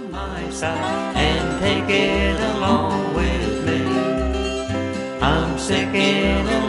my side and take it along with me. I'm sick in a